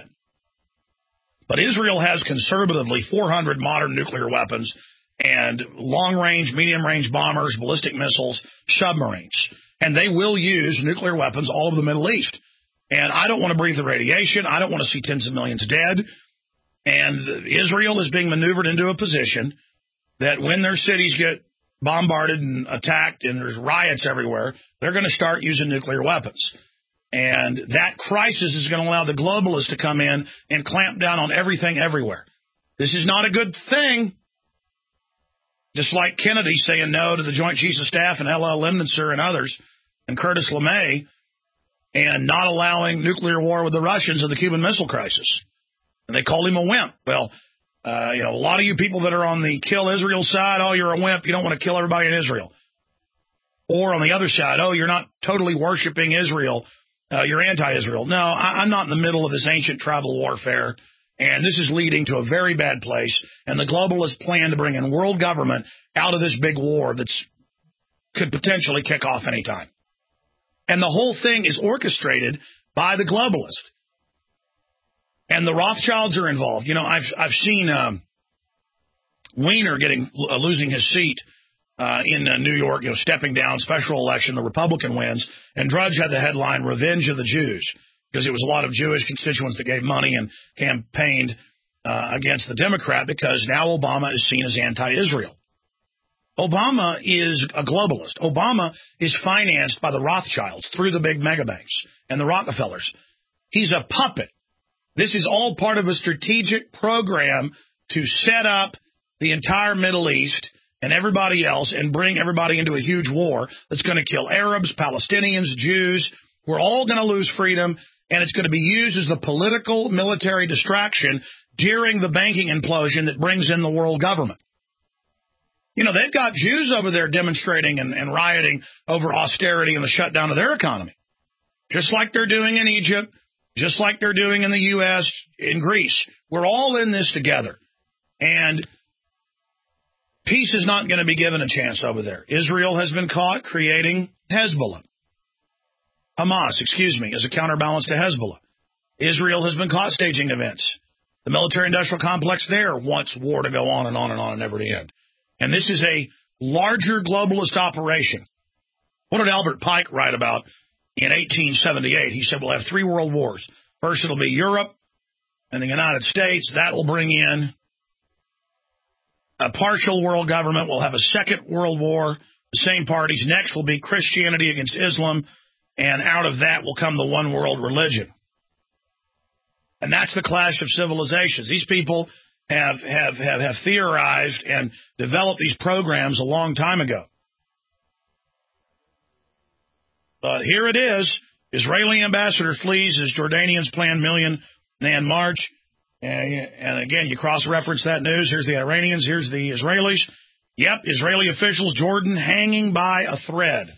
But Israel has conservatively four hundred modern nuclear weapons and long-range, medium-range bombers, ballistic missiles, submarines. And they will use nuclear weapons all over the Middle East. And I don't want to breathe the radiation. I don't want to see tens of millions dead. And Israel is being maneuvered into a position that when their cities get bombarded and attacked and there's riots everywhere, they're going to start using nuclear weapons. And that crisis is going to allow the globalists to come in and clamp down on everything everywhere. This is not a good thing. Just like Kennedy saying no to the Joint Chiefs of Staff and L L Lemnitzer and others, and Curtis LeMay, and not allowing nuclear war with the Russians in the Cuban Missile Crisis. And they called him a wimp. Well, uh, you know, a lot of you people that are on the kill Israel side, oh, you're a wimp. You don't want to kill everybody in Israel. Or on the other side, oh, you're not totally worshiping Israel. Uh, you're anti-Israel. No, I, I'm not in the middle of this ancient tribal warfare, and this is leading to a very bad place. And the globalists plan to bring in world government out of this big war that's could potentially kick off anytime. And the whole thing is orchestrated by the globalist. And the Rothschilds are involved. You know, I've I've seen um, Weiner getting uh, losing his seat Uh, in uh, New York, you know, stepping down, special election, the Republican wins, and Drudge had the headline, Revenge of the Jews, because it was a lot of Jewish constituents that gave money and campaigned uh, against the Democrat, because now Obama is seen as anti-Israel. Obama is a globalist. Obama is financed by the Rothschilds through the big mega banks and the Rockefellers. He's a puppet. This is all part of a strategic program to set up the entire Middle East and everybody else and bring everybody into a huge war that's going to kill Arabs, Palestinians, Jews. We're all going to lose freedom, and it's going to be used as the political military distraction during the banking implosion that brings in the world government. You know, they've got Jews over there demonstrating and, and rioting over austerity and the shutdown of their economy, just like they're doing in Egypt, just like they're doing in the U S, in Greece. We're all in this together, and peace is not going to be given a chance over there. Israel has been caught creating Hezbollah. Hamas, excuse me, as a counterbalance to Hezbollah. Israel has been caught staging events. The military-industrial complex there wants war to go on and on and on and never to end. And this is a larger globalist operation. What did Albert Pike write about in eighteen seventy-eight? He said, we'll have three world wars. First, it'll be Europe and the United States. That will bring in a partial world government. We'll have a second world war, the same parties. Next will be Christianity against Islam, and out of that will come the one world religion. And that's the clash of civilizations. These people have, have, have, have theorized and developed these programs a long time ago. But here it is. Israeli ambassador flees as Jordanians plan million-man march. And, and again, you cross-reference that news. Here's the Iranians. Here's the Israelis. Yep, Israeli officials, Jordan hanging by a thread.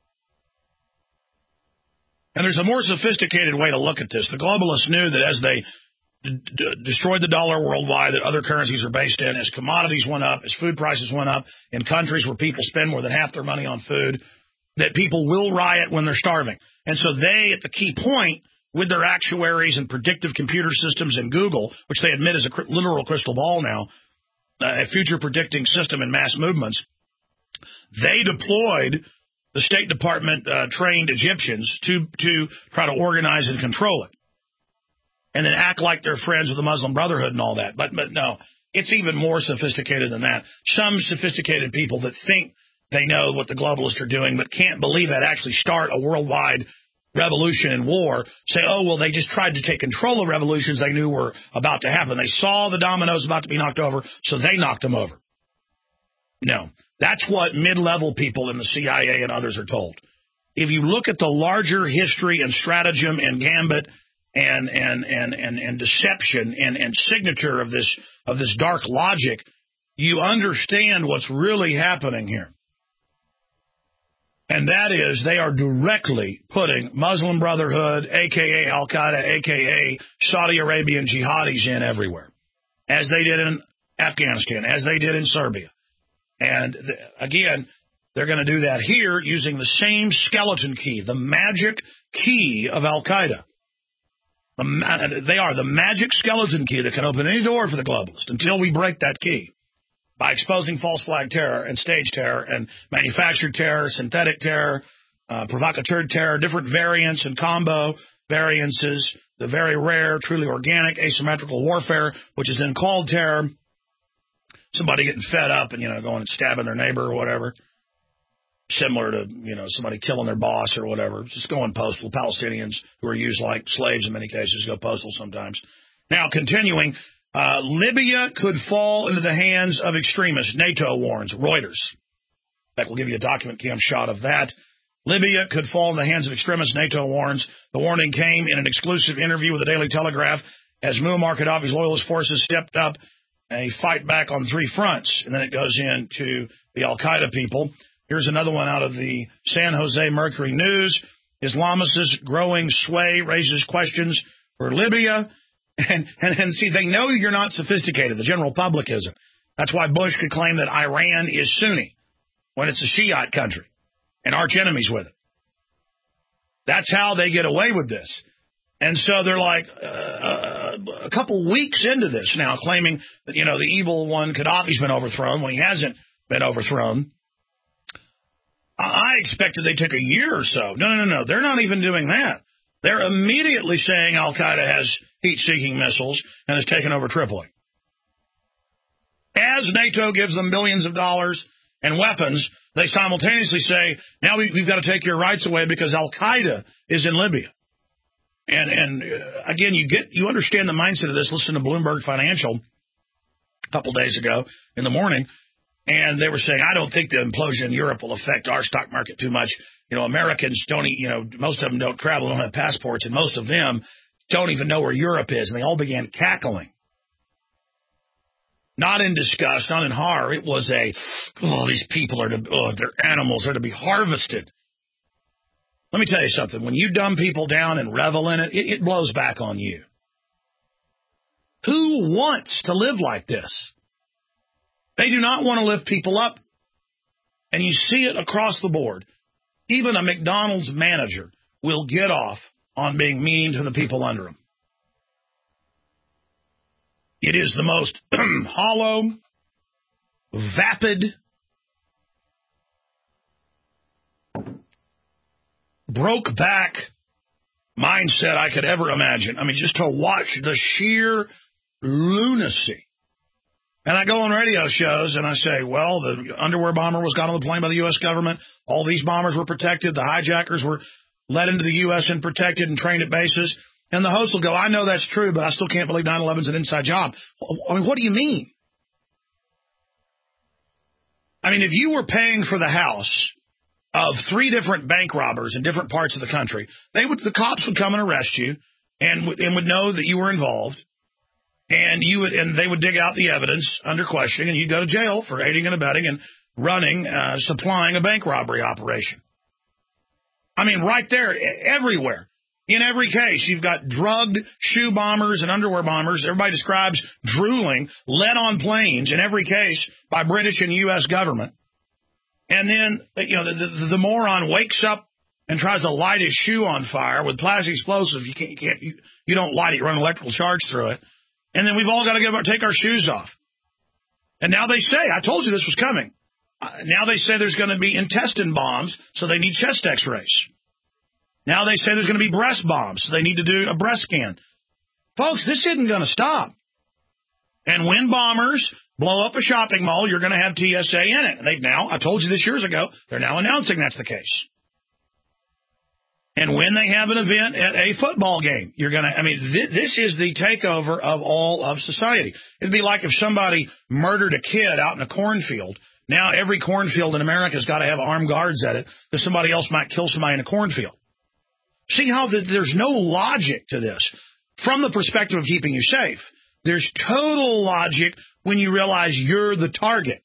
And there's a more sophisticated way to look at this. The globalists knew that as they d- d- destroyed the dollar worldwide, that other currencies are based in, as commodities went up, as food prices went up, in countries where people spend more than half their money on food, that people will riot when they're starving. And so they, at the key point, with their actuaries and predictive computer systems and Google, which they admit is a cr- literal crystal ball now, uh, a future predicting system in mass movements, they deployed the State Department uh, trained Egyptians to to try to organize and control it, and then act like they're friends with the Muslim Brotherhood and all that. But but no, it's even more sophisticated than that. Some sophisticated people that think they know what the globalists are doing, but can't believe that actually start a worldwide revolution and war, say, oh, well, they just tried to take control of revolutions they knew were about to happen. They saw the dominoes about to be knocked over, so they knocked them over. No, that's what mid-level people in the C I A and others are told. If you look at the larger history and stratagem and gambit and and and and, and deception and, and signature of this of this dark logic, you understand what's really happening here. And that is, they are directly putting Muslim Brotherhood, a k a. Al-Qaeda, a k a. Saudi Arabian jihadis in everywhere, as they did in Afghanistan, as they did in Serbia. And th- again, they're going to do that here using the same skeleton key, the magic key of Al-Qaeda. The ma- they are the magic skeleton key that can open any door for the globalist until we break that key by exposing false flag terror and stage terror and manufactured terror, synthetic terror, uh, provocateur terror, different variants and combo variances, the very rare, truly organic, asymmetrical warfare, which is then called terror. Somebody getting fed up and, you know, going and stabbing their neighbor or whatever, similar to, you know, somebody killing their boss or whatever, just going postal. Palestinians who are used like slaves in many cases go postal sometimes. Now, continuing, uh, Libya could fall into the hands of extremists, NATO warns, Reuters. In fact, we'll give you a document cam shot of that. Libya could fall in the hands of extremists, NATO warns. The warning came in an exclusive interview with the Daily Telegraph as Muammar Gaddafi's loyalist forces stepped up a fight back on three fronts, and then it goes into the Al-Qaeda people. Here's another one out of the San Jose Mercury News. Islamists' growing sway raises questions for Libya. And, and, and see, they know you're not sophisticated. The general public isn't. That's why Bush could claim that Iran is Sunni when it's a Shiite country and arch enemies with it. That's how they get away with this. And so they're like uh, a couple weeks into this now, claiming that, you know, the evil one, Gaddafi's been overthrown when he hasn't been overthrown. I expected they'd take a year or so. No, no, no, no. They're not even doing that. They're immediately saying Al-Qaeda has heat-seeking missiles and has taken over Tripoli. As NATO gives them billions of dollars and weapons, they simultaneously say, now we, we've got to take your rights away because Al-Qaeda is in Libya. And, and uh, again, you get you understand the mindset of this. Listen to Bloomberg Financial. a couple days ago in the morning, and they were saying, I don't think the implosion in Europe will affect our stock market too much. You know, Americans don't, you know, most of them don't travel, don't have passports, and most of them don't even know where Europe is. And they all began cackling. Not in disgust, not in horror. It was a, oh, these people are to, oh, they're animals, they're to be harvested. Let me tell you something. When you dumb people down and revel in it, it, it blows back on you. Who wants to live like this? They do not want to lift people up. And you see it across the board. Even a McDonald's manager will get off on being mean to the people under him. It is the most hollow, vapid, broke back mindset I could ever imagine. I mean, just to watch the sheer lunacy. And I go on radio shows and I say, well, the underwear bomber was got on the plane by the U S government. All these bombers were protected. The hijackers were led into the U S and protected and trained at bases. And the host will go, I know that's true, but I still can't believe nine eleven is an inside job. I mean, what do you mean? I mean, if you were paying for the house of three different bank robbers in different parts of the country, they would, the cops would come and arrest you and would, and would know that you were involved. And you would, and they would dig out the evidence under questioning, and you'd go to jail for aiding and abetting and running, uh, supplying a bank robbery operation. I mean, right there, everywhere. In every case, you've got drugged shoe bombers and underwear bombers. Everybody describes drooling, led on planes in every case by British and U S government. And then, you know, the, the, the moron wakes up and tries to light his shoe on fire with plastic explosive. You can't, you can't, you, you don't light it, you run an electrical charge through it. And then we've all got to give our, take our shoes off. And now they say, I told you this was coming. Uh, now they say there's going to be intestine bombs, so they need chest x-rays. Now they say there's going to be breast bombs, so they need to do a breast scan. Folks, this isn't going to stop. And when bombers blow up a shopping mall, you're going to have T S A in it. And they've now, I told you this years ago, they're now announcing that's the case. And when they have an event at a football game, you're going to, I mean, th- this is the takeover of all of society. It'd be like if somebody murdered a kid out in a cornfield. Now every cornfield in America has got to have armed guards at it because somebody else might kill somebody in a cornfield. See how the, there's no logic to this from the perspective of keeping you safe. There's total logic when you realize you're the target.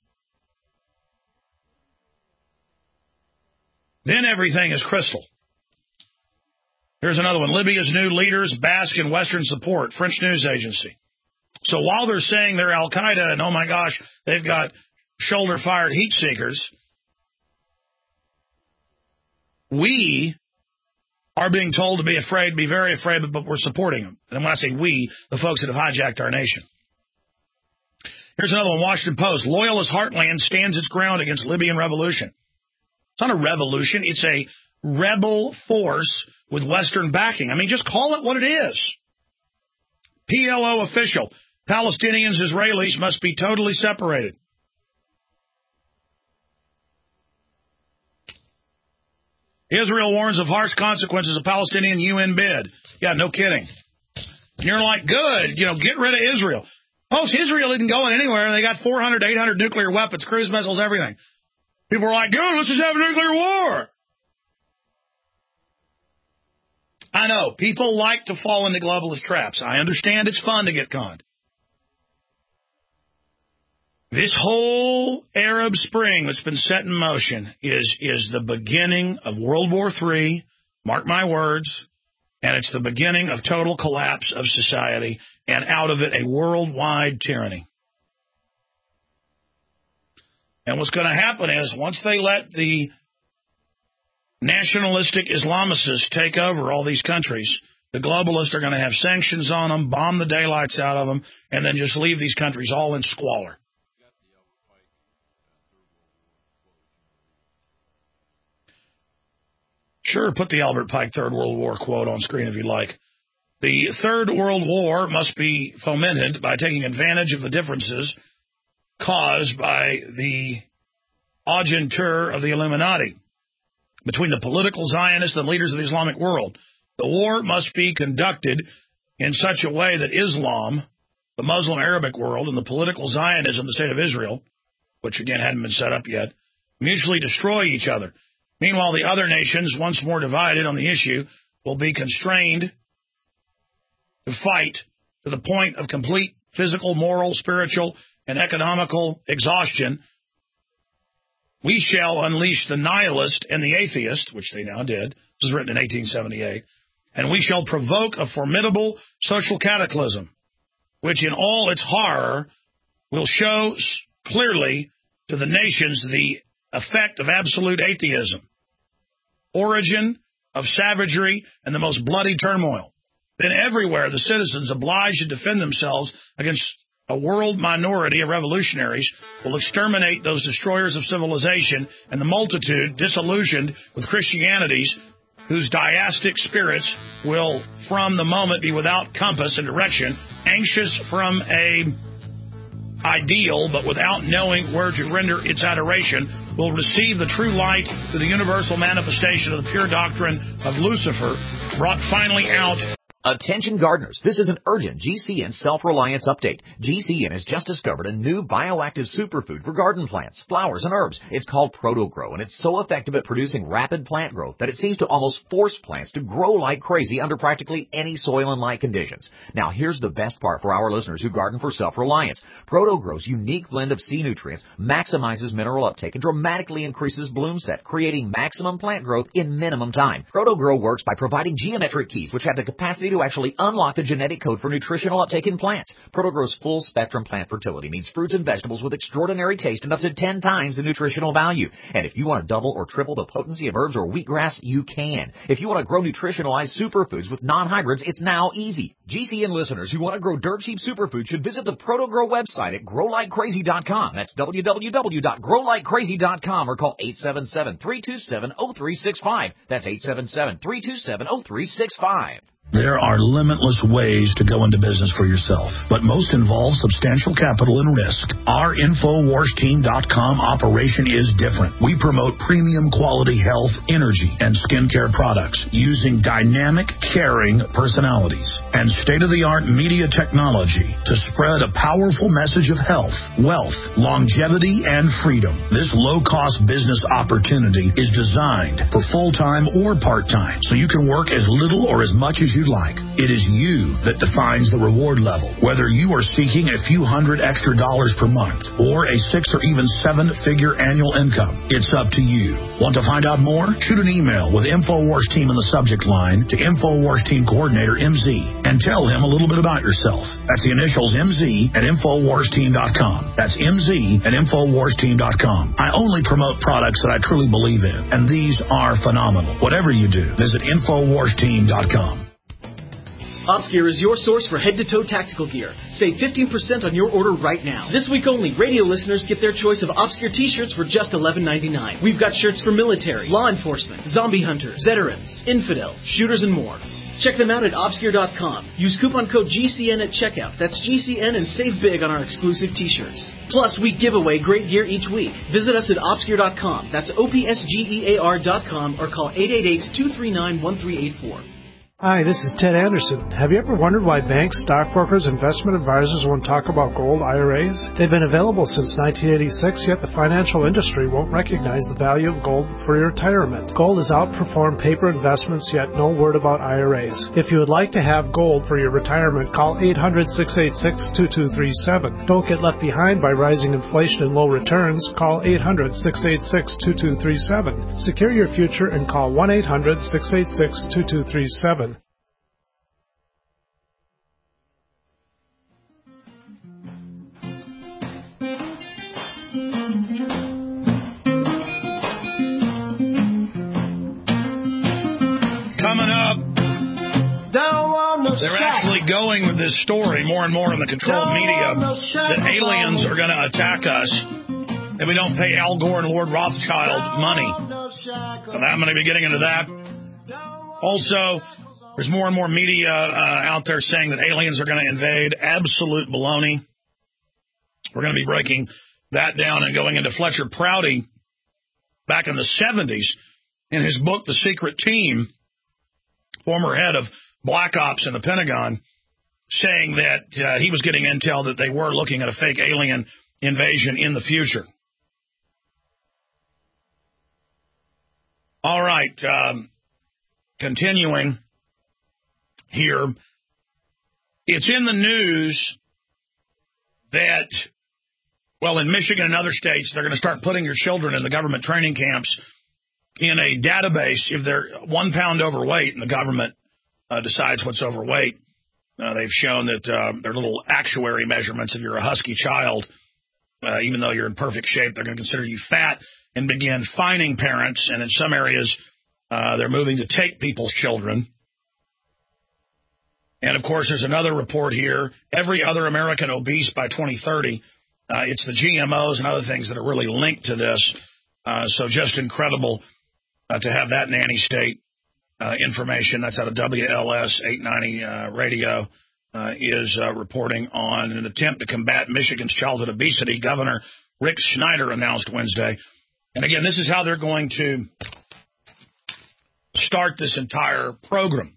Then everything is crystal. Here's another one. Libya's new leaders bask in Western support, French news agency. So while they're saying they're Al-Qaeda and, oh, my gosh, they've got shoulder-fired heat seekers, we are being told to be afraid, be very afraid, but we're supporting them. And when I say we, the folks that have hijacked our nation. Here's another one, Washington Post. Loyalist heartland stands its ground against Libyan revolution. It's not a revolution. It's a rebel force with Western backing. I mean, just call it what it is. P L O official. Palestinians, Israelis must be totally separated. Israel warns of harsh consequences of Palestinian U N bid. Yeah, no kidding. And you're like, good, you know, get rid of Israel. Folks, Israel isn't going anywhere. They got four hundred, eight hundred nuclear weapons, cruise missiles, everything. People are like, good, let's just have a nuclear war. I know, people like to fall into globalist traps. I understand it's fun to get conned. This whole Arab Spring that's been set in motion is, is the beginning of World War Three, mark my words, and it's the beginning of total collapse of society, and out of it, a worldwide tyranny. And what's going to happen is, once they let the nationalistic Islamicists take over all these countries, the globalists are going to have sanctions on them, bomb the daylights out of them, and then just leave these countries all in squalor. Sure, put the Albert Pike Third World War quote on screen if you like. The Third World War must be fomented by taking advantage of the differences caused by the agentur of the Illuminati between the political Zionists and leaders of the Islamic world. The war must be conducted in such a way that Islam, the Muslim Arabic world and the political Zionism, the state of Israel, which again hadn't been set up yet, mutually destroy each other. Meanwhile, the other nations, once more divided on the issue, will be constrained to fight to the point of complete physical, moral, spiritual, and economical exhaustion. We shall unleash the nihilist and the atheist, which they now did. This was written in eighteen seventy-eight. And we shall provoke a formidable social cataclysm, which in all its horror will show clearly to the nations the effect of absolute atheism, origin of savagery, and the most bloody turmoil. Then everywhere the citizens obliged to defend themselves against a world minority of revolutionaries will exterminate those destroyers of civilization, and the multitude, disillusioned with Christianities, whose deistic spirits will from the moment be without compass and direction, anxious from a ideal but without knowing where to render its adoration, will receive the true light through the universal manifestation of the pure doctrine of Lucifer, brought finally out. Attention gardeners, this is an urgent G C N self-reliance update. G C N has just discovered a new bioactive superfood for garden plants, flowers, and herbs. It's called ProtoGrow, and it's so effective at producing rapid plant growth that it seems to almost force plants to grow like crazy under practically any soil and light conditions. Now, here's the best part for our listeners who garden for self-reliance. ProtoGrow's unique blend of sea nutrients maximizes mineral uptake and dramatically increases bloom set, creating maximum plant growth in minimum time. ProtoGrow works by providing geometric keys, which have the capacity to actually unlock the genetic code for nutritional uptake in plants. ProtoGrow's full-spectrum plant fertility means fruits and vegetables with extraordinary taste and up to ten times the nutritional value. And if you want to double or triple the potency of herbs or wheatgrass, you can. If you want to grow nutritionalized superfoods with non-hybrids, it's now easy. G C N listeners who want to grow dirt-cheap superfoods should visit the ProtoGrow website at grow like crazy dot com. That's w w w dot grow like crazy dot com, or call eight seven seven, three two seven, zero three six five. That's eight seven seven, three two seven, zero three six five. There are limitless ways to go into business for yourself, but most involve substantial capital and risk. Our Infowars Team dot com operation is different. We promote premium quality health, energy, and skincare products using dynamic, caring personalities and state-of-the-art media technology to spread a powerful message of health, wealth, longevity, and freedom. This low-cost business opportunity is designed for full-time or part-time, so you can work as little or as much as you like. It is you that defines the reward level, whether you are seeking a few hundred extra dollars per month or a six or even seven figure annual income. It's up to you. Want to find out more? Shoot an email with Infowars Team in the subject line to Infowars Team Coordinator M Z and tell him a little bit about yourself. That's the initials M Z at Infowars Team dot com. That's M Z at Infowars Team dot com. I only promote products that I truly believe in, and these are phenomenal. Whatever you do, visit Infowars Team dot com. OpsGear is your source for head-to-toe tactical gear. Save fifteen percent on your order right now. This week only, radio listeners get their choice of OpsGear t-shirts for just eleven ninety-nine. We've got shirts for military, law enforcement, zombie hunters, veterans, infidels, shooters, and more. Check them out at OpsGear dot com. Use coupon code G C N at checkout. That's G C N, and save big on our exclusive t-shirts. Plus, we give away great gear each week. Visit us at OpsGear dot com. That's O P S G E A R dot com, or call eight eight eight, two three nine, one three eight four. Hi, this is Ted Anderson. Have you ever wondered why banks, stockbrokers, investment advisors won't talk about gold I R As? They've been available since nineteen eighty-six, yet the financial industry won't recognize the value of gold for your retirement. Gold has outperformed paper investments, yet no word about I R As. If you would like to have gold for your retirement, call eight hundred, six eight six, two two three seven. Don't get left behind by rising inflation and low returns. Call eight hundred, six eight six, two two three seven. Secure your future and call one eight hundred, six eight six, two two three seven. Coming up, they're actually going with this story more and more in the controlled media that aliens are going to attack us if we don't pay Al Gore and Lord Rothschild money. And I'm going to be getting into that. Also, there's more and more media uh, out there saying that aliens are going to invade. Absolute baloney. We're going to be breaking that down and going into Fletcher Prouty back in the seventies in his book, The Secret Team. Former head of Black Ops in the Pentagon, saying that uh, he was getting intel that they were looking at a fake alien invasion in the future. All right, um, continuing here. It's in the news that, well, in Michigan and other states, they're going to start putting your children in the government training camps in a database if they're one pound overweight and the government uh, decides what's overweight. Uh, they've shown that uh, their little actuary measurements, if you're a husky child, uh, even though you're in perfect shape, they're going to consider you fat and begin fining parents. And in some areas, uh, they're moving to take people's children. And, of course, there's another report here. Every other American obese by twenty thirty. Uh, it's the G M Os and other things that are really linked to this. Uh, so just incredible uh, to have that nanny state uh, information. That's out of W L S eight ninety uh, Radio uh, is uh, reporting on an attempt to combat Michigan's childhood obesity. Governor Rick Snyder announced Wednesday. And, again, this is how they're going to start this entire program.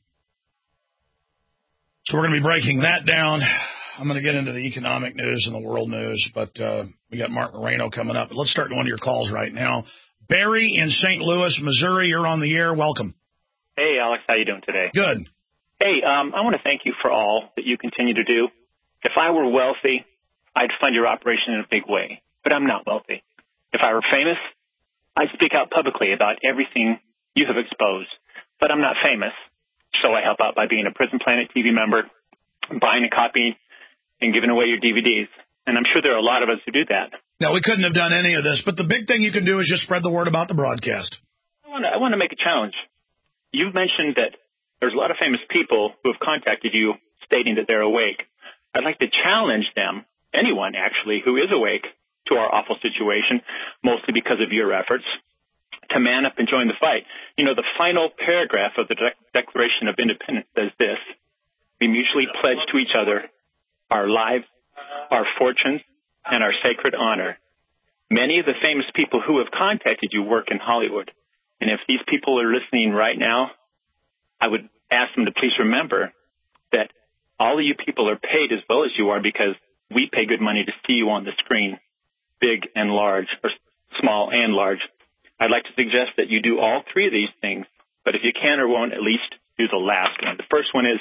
So we're going to be breaking that down. I'm going to get into the economic news and the world news, but uh, we got Mark Moreno coming up. But let's start going to your calls right now. Barry in Saint Louis, Missouri, you're on the air. Welcome. Hey, Alex. How you doing today? Good. Hey, um, I want to thank you for all that you continue to do. If I were wealthy, I'd fund your operation in a big way, but I'm not wealthy. If I were famous, I'd speak out publicly about everything you have exposed, but I'm not famous, so I help out by being a Prison Planet T V member, buying a copy, and giving away your D V Ds. And I'm sure there are a lot of us who do that. No, we couldn't have done any of this, but the big thing you can do is just spread the word about the broadcast. I want to, I want to make a challenge. You've mentioned that there's a lot of famous people who have contacted you stating that they're awake. I'd like to challenge them, anyone actually, who is awake to our awful situation, mostly because of your efforts, to man up and join the fight. You know, the final paragraph of the De- Declaration of Independence says this: we mutually pledge to each other our lives, our fortunes, and our sacred honor. Many of the famous people who have contacted you work in Hollywood. And if these people are listening right now, I would ask them to please remember that all of you people are paid as well as you are because we pay good money to see you on the screen, big and large, or small and large. I'd like to suggest that you do all three of these things, but if you can or won't, at least do the last one. The first one is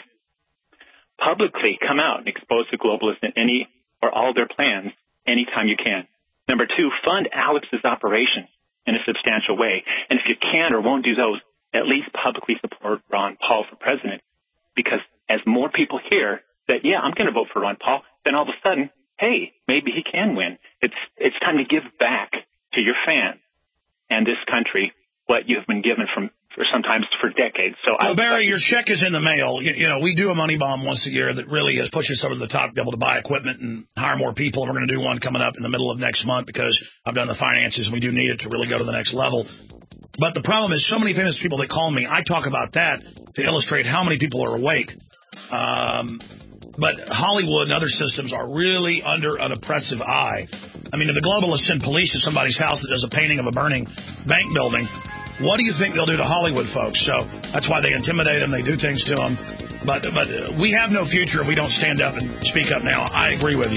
publicly come out and expose the globalists in any or all their plans anytime you can. Number two, fund Alex's operations in a substantial way. And if you can or won't do those, at least publicly support Ron Paul for president. Because as more people hear that, yeah, I'm going to vote for Ron Paul, then all of a sudden, hey, maybe he can win. It's it's time to give back to your fans and this country what you've been given from for sometimes for decades. So, well, I, Barry, your check is in the mail. You, you know, we do a money bomb once a year that really has pushed us over the top to be able to buy equipment and hire more people. And we're going to do one coming up in the middle of next month because I've done the finances and we do need it to really go to the next level. But the problem is so many famous people that call me, I talk about that to illustrate how many people are awake. Um, but Hollywood and other systems are really under an oppressive eye. I mean, if the globalists send police to somebody's house that does a painting of a burning bank building, what do you think they'll do to Hollywood folks? So that's why they intimidate them. They do things to them. But but we have no future if we don't stand up and speak up now. I agree with you.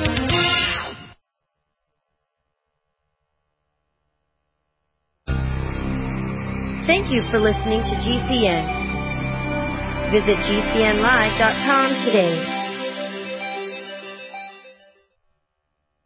Thank you for listening to G C N. Visit G C N live dot com today.